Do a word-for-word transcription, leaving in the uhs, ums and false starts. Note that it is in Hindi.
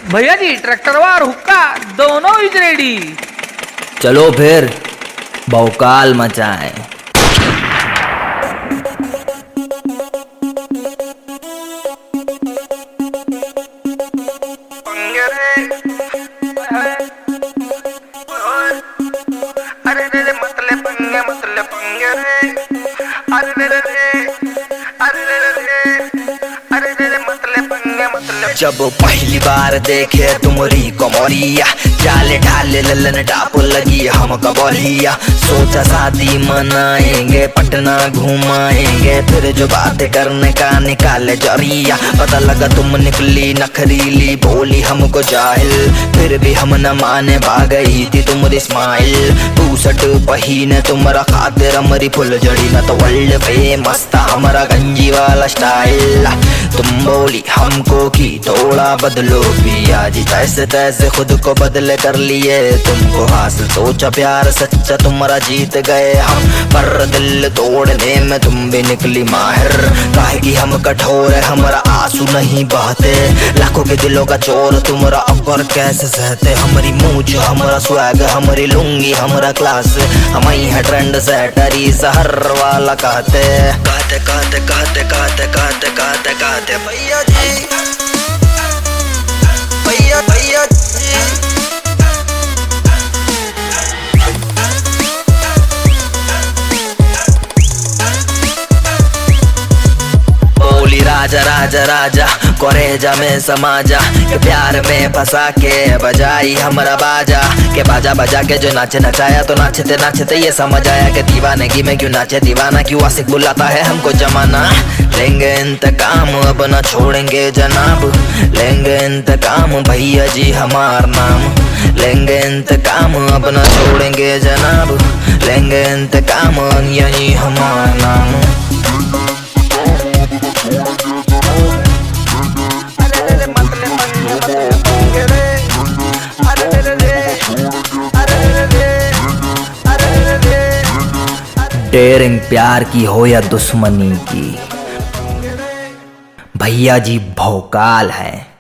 भैया जी ट्रैक्टरवा और हुक्का दोनों इज रेडी। चलो फिर भौकाल मचाएं। जब पहली बार देखे तुमरी कमरिया, चाले ढाले ललन टाप लगी हम कबलिया। सोचा शादी मनाएंगे, पटना घुमाएंगे, फिर जो बातें करने का निकाले जरिया। पता लगा तुम निकली नखरीली, बोली हमको जाहिल, फिर भी हम न माने, भाग गई थी तुम्हारी स्माइल। टू-शर्ट पहीने तुम्हारा खातिर हमारी फुल जड़ी, न तो वर्ल्ड फेमस था हमारा गंजी वाला स्टाइल। तुम बोली हमको की थोड़ा बदलो पिया जी, तैसे तैसे खुद को बदले कर लिए तुमको हासिल। सोचा प्यार सच्चा तुम्हारा जीत गए हम, पर दिल तोड़ने में तुम भी निकली माहिर। काहे कि हम कठोर है, हमारा आंसू नहीं बहते, लाखों के दिलों का चोर तुम्हारा अकबर कैसे सहते। हमारी मूंछ, हमारा स्वैग, हमारी लुंगी, हमारा क्लास, हम ही है ट्रेंड सेटरी शहर वाला कहते कहते कहते कहते कहते कहते कहते कहते भैया जी, भैया भैया जी। बोली राजा राजा राजा कोरेजा में समाजा, के प्यार में फंसा के बजाई हमारा बाजा। के बाजा बजा के जो नाचे नचाया, तो नाचते नाचते ये समझ आया कि दीवानगी में क्यों नाचे दीवाना, क्यों आशिक बुलाता है हमको जमाना। लेंगे इंतकाम अब न छोड़ेंगे जनाब, लेंगे इंतकाम भैया जी हमार नाम। लेंगे इंतकाम अब न छोड़ेंगे जनाब, लेंगे इंतकाम यही हमार नाम। डेयरिंग प्यार की हो या दुश्मनी की, भैया जी भौकाल है।